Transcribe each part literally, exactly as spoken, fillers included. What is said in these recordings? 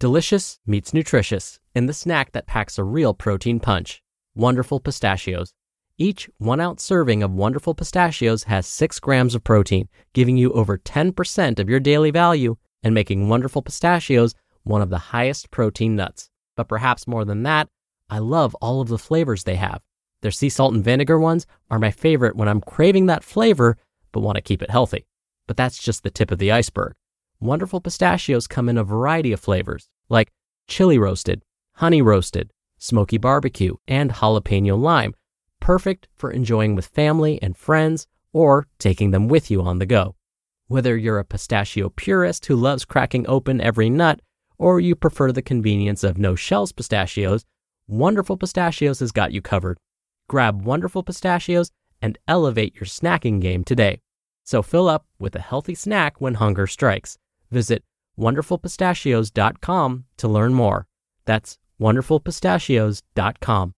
Delicious meets nutritious in the snack that packs a real protein punch. Wonderful Pistachios. Each one-ounce serving of Wonderful Pistachios has six grams of protein, giving you over ten percent of your daily value and making Wonderful Pistachios one of the highest protein nuts. But perhaps more than that, I love all of the flavors they have. Their sea salt and vinegar ones are my favorite when I'm craving that flavor but want to keep it healthy. But that's just the tip of the iceberg. Wonderful Pistachios come in a variety of flavors, like chili roasted, honey roasted, smoky barbecue, and jalapeno lime, perfect for enjoying with family and friends or taking them with you on the go. Whether you're a pistachio purist who loves cracking open every nut, or you prefer the convenience of no-shells pistachios, Wonderful Pistachios has got you covered. Grab Wonderful Pistachios and elevate your snacking game today. So fill up with a healthy snack when hunger strikes. Visit wonderful pistachios dot com to learn more. That's wonderful pistachios dot com.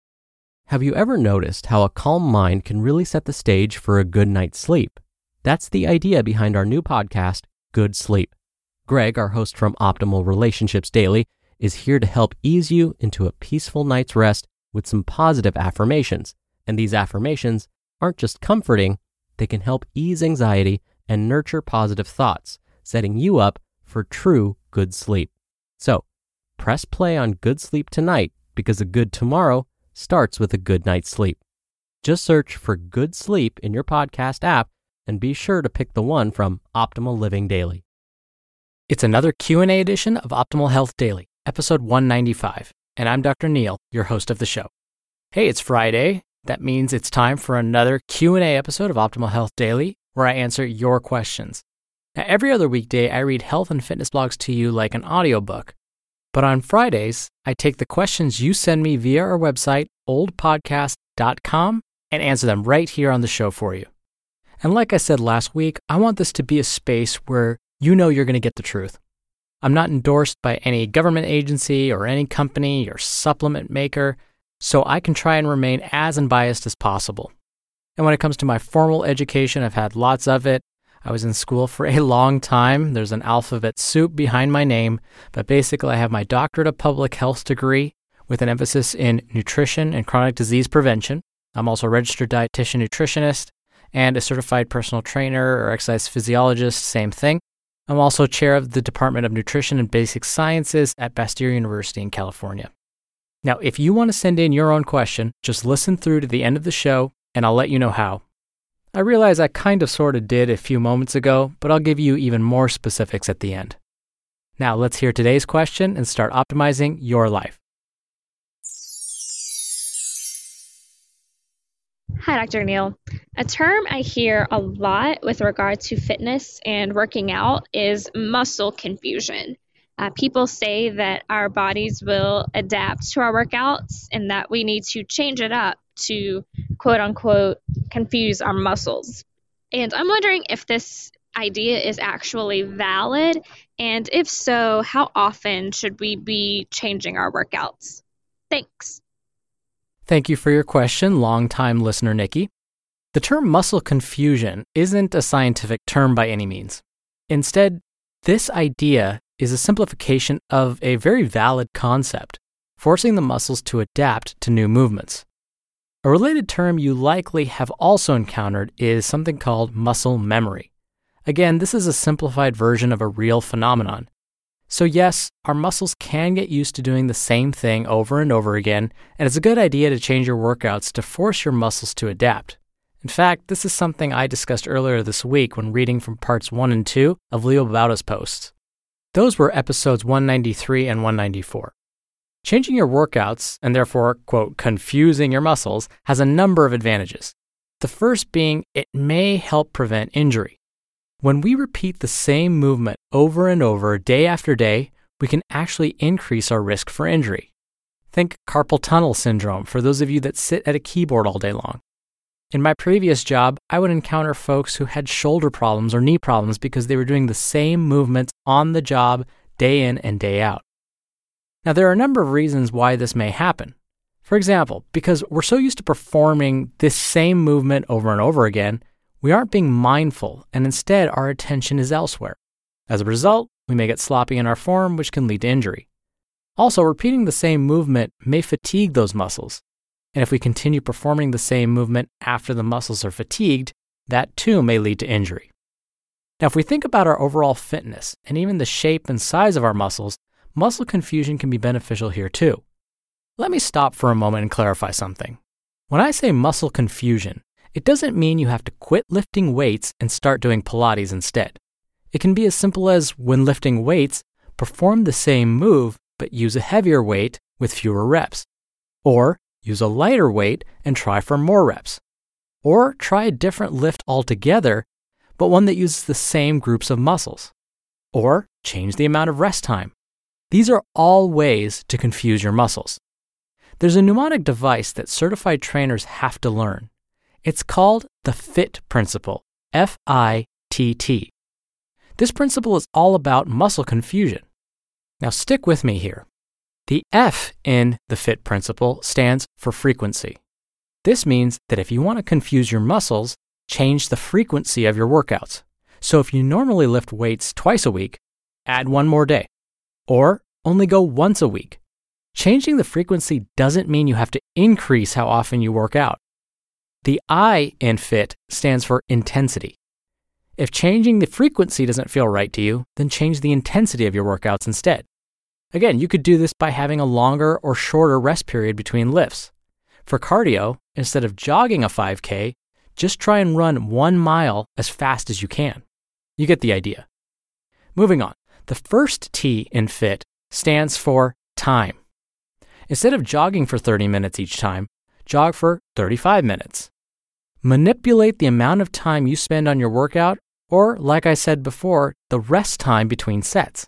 Have you ever noticed how a calm mind can really set the stage for a good night's sleep? That's the idea behind our new podcast, Good Sleep. Greg, our host from Optimal Relationships Daily, is here to help ease you into a peaceful night's rest with some positive affirmations. And these affirmations aren't just comforting, they can help ease anxiety and nurture positive thoughts, setting you up for true good sleep. So, press play on Good Sleep tonight because a good tomorrow starts with a good night's sleep. Just search for Good Sleep in your podcast app and be sure to pick the one from Optimal Living Daily. It's another Q and A edition of Optimal Health Daily, episode one ninety-five, and I'm Doctor Neil, your host of the show. Hey, it's Friday. That means it's time for another Q and A episode of Optimal Health Daily, where I answer your questions. Now, every other weekday, I read health and fitness blogs to you like an audiobook. But on Fridays, I take the questions you send me via our website, old podcast dot com, and answer them right here on the show for you. And like I said last week, I want this to be a space where you know you're going to get the truth. I'm not endorsed by any government agency or any company or supplement maker, so I can try and remain as unbiased as possible. And when it comes to my formal education, I've had lots of it. I was in school for a long time. There's an alphabet soup behind my name, but basically I have my doctorate of public health degree with an emphasis in nutrition and chronic disease prevention. I'm also a registered dietitian nutritionist and a certified personal trainer or exercise physiologist, same thing. I'm also chair of the Department of Nutrition and Basic Sciences at Bastyr University in California. Now, if you want to send in your own question, just listen through to the end of the show and I'll let you know how. I realize I kind of sort of did a few moments ago, but I'll give you even more specifics at the end. Now let's hear today's question and start optimizing your life. Hi, Doctor Neil. A term I hear a lot with regard to fitness and working out is muscle confusion. Uh, people say that our bodies will adapt to our workouts and that we need to change it up to quote unquote confuse our muscles. And I'm wondering if this idea is actually valid, and if so, how often should we be changing our workouts? Thanks. Thank you for your question, longtime listener Nikki. The term muscle confusion isn't a scientific term by any means. Instead, this idea is a simplification of a very valid concept, forcing the muscles to adapt to new movements. A related term you likely have also encountered is something called muscle memory. Again, this is a simplified version of a real phenomenon. So yes, our muscles can get used to doing the same thing over and over again, and it's a good idea to change your workouts to force your muscles to adapt. In fact, this is something I discussed earlier this week when reading from parts one and two of Leo Bauta's posts. Those were episodes one ninety-three and one ninety-four. Changing your workouts, and therefore, quote, confusing your muscles, has a number of advantages. The first being it may help prevent injury. When we repeat the same movement over and over, day after day, we can actually increase our risk for injury. Think carpal tunnel syndrome for those of you that sit at a keyboard all day long. In my previous job, I would encounter folks who had shoulder problems or knee problems because they were doing the same movements on the job day in and day out. Now, there are a number of reasons why this may happen. For example, because we're so used to performing this same movement over and over again, we aren't being mindful, and instead our attention is elsewhere. As a result, we may get sloppy in our form, which can lead to injury. Also, repeating the same movement may fatigue those muscles. And if we continue performing the same movement after the muscles are fatigued, that too may lead to injury. Now, if we think about our overall fitness and even the shape and size of our muscles, muscle confusion can be beneficial here too. Let me stop for a moment and clarify something. When I say muscle confusion, it doesn't mean you have to quit lifting weights and start doing Pilates instead. It can be as simple as, when lifting weights, perform the same move but use a heavier weight with fewer reps. Or use a lighter weight and try for more reps. Or try a different lift altogether, but one that uses the same groups of muscles. Or change the amount of rest time. These are all ways to confuse your muscles. There's a mnemonic device that certified trainers have to learn. It's called the FIT principle, F I T T. This principle is all about muscle confusion. Now stick with me here. The F in the FIT principle stands for frequency. This means that if you want to confuse your muscles, change the frequency of your workouts. So if you normally lift weights twice a week, add one more day. Or only go once a week. Changing the frequency doesn't mean you have to increase how often you work out. The I in FIT stands for intensity. If changing the frequency doesn't feel right to you, then change the intensity of your workouts instead. Again, you could do this by having a longer or shorter rest period between lifts. For cardio, instead of jogging a five K, just try and run one mile as fast as you can. You get the idea. Moving on, the first T in FIT stands for time. Instead of jogging for thirty minutes each time, jog for thirty-five minutes. Manipulate the amount of time you spend on your workout, or, like I said before, the rest time between sets.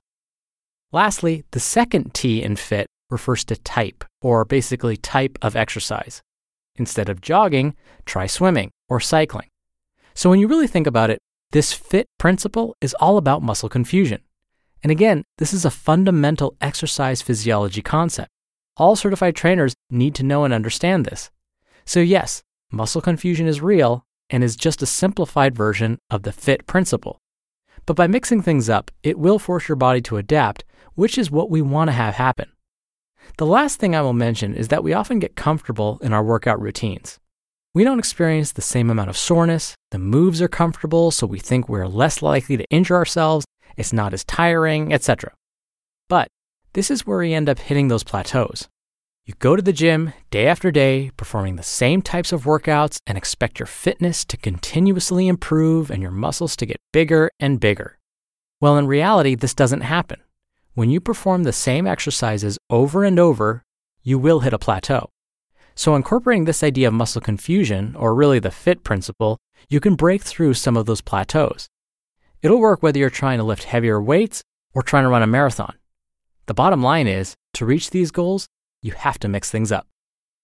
Lastly, the second T in FIT refers to type, or basically type of exercise. Instead of jogging, try swimming or cycling. So when you really think about it, this FIT principle is all about muscle confusion. And again, this is a fundamental exercise physiology concept. All certified trainers need to know and understand this. So yes, muscle confusion is real and is just a simplified version of the FIT principle. But by mixing things up, it will force your body to adapt, which is what we want to have happen. The last thing I will mention is that we often get comfortable in our workout routines. We don't experience the same amount of soreness, the moves are comfortable, so we think we're less likely to injure ourselves, it's not as tiring, et cetera. But this is where we end up hitting those plateaus. You go to the gym day after day, performing the same types of workouts and expect your fitness to continuously improve and your muscles to get bigger and bigger. Well, in reality, this doesn't happen. When you perform the same exercises over and over, you will hit a plateau. So incorporating this idea of muscle confusion, or really the FIT principle, you can break through some of those plateaus. It'll work whether you're trying to lift heavier weights or trying to run a marathon. The bottom line is, to reach these goals, you have to mix things up.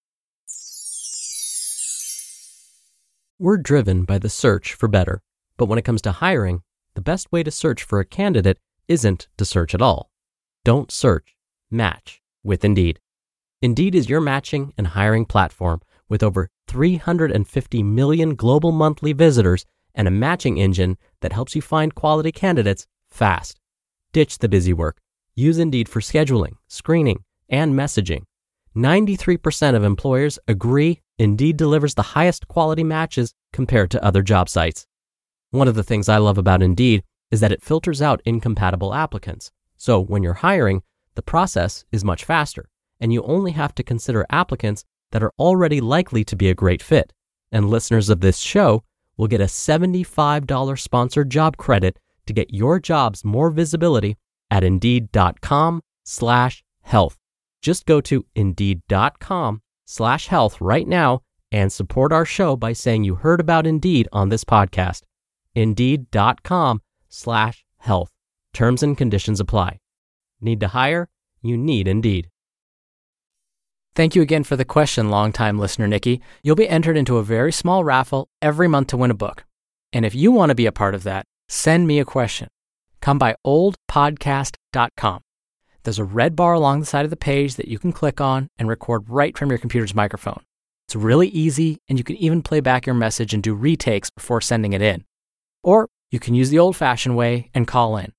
We're driven by the search for better, but when it comes to hiring, the best way to search for a candidate isn't to search at all. Don't search, match with Indeed. Indeed is your matching and hiring platform with over three hundred fifty million global monthly visitors and a matching engine that helps you find quality candidates fast. Ditch the busy work. Use Indeed for scheduling, screening, and messaging. ninety-three percent of employers agree Indeed delivers the highest quality matches compared to other job sites. One of the things I love about Indeed is that it filters out incompatible applicants. So when you're hiring, the process is much faster, and you only have to consider applicants that are already likely to be a great fit. And listeners of this show will get a seventy-five dollars sponsored job credit to get your jobs more visibility at Indeed.com slash health. Just go to Indeed.com slash health right now and support our show by saying you heard about Indeed on this podcast. Indeed.com slash health. Terms and conditions apply. Need to hire? You need Indeed. Thank you again for the question, longtime listener Nikki. You'll be entered into a very small raffle every month to win a book. And if you want to be a part of that, send me a question. Come by old podcast dot com. There's a red bar along the side of the page that you can click on and record right from your computer's microphone. It's really easy, and you can even play back your message and do retakes before sending it in. Or you can use the old-fashioned way and call in.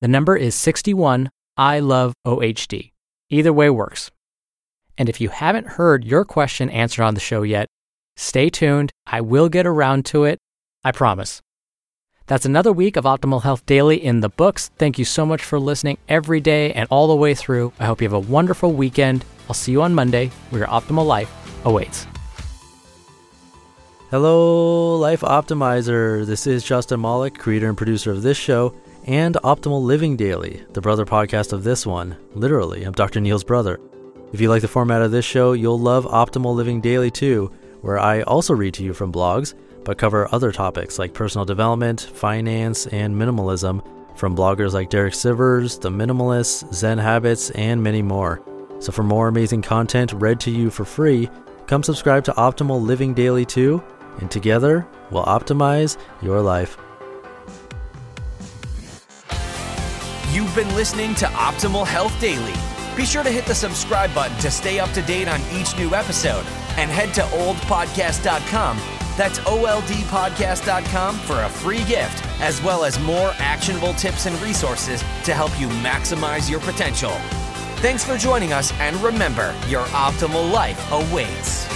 The number is sixty-one I love O H D. Either way works. And if you haven't heard your question answered on the show yet, stay tuned. I will get around to it. I promise. That's another week of Optimal Health Daily in the books. Thank you so much for listening every day and all the way through. I hope you have a wonderful weekend. I'll see you on Monday where your optimal life awaits. Hello, Life Optimizer. This is Justin Malik, creator and producer of this show and Optimal Living Daily, the brother podcast of this one. Literally, I'm Doctor Neil's brother. If you like the format of this show, you'll love Optimal Living Daily too, where I also read to you from blogs, but cover other topics like personal development, finance, and minimalism from bloggers like Derek Sivers, The Minimalists, Zen Habits, and many more. So for more amazing content read to you for free, come subscribe to Optimal Living Daily too, and together we'll optimize your life. You've been listening to Optimal Health Daily. Be sure to hit the subscribe button to stay up to date on each new episode, and head to old podcast dot com. That's O L D podcast dot com for a free gift, as well as more actionable tips and resources to help you maximize your potential. Thanks for joining us, and remember, your optimal life awaits.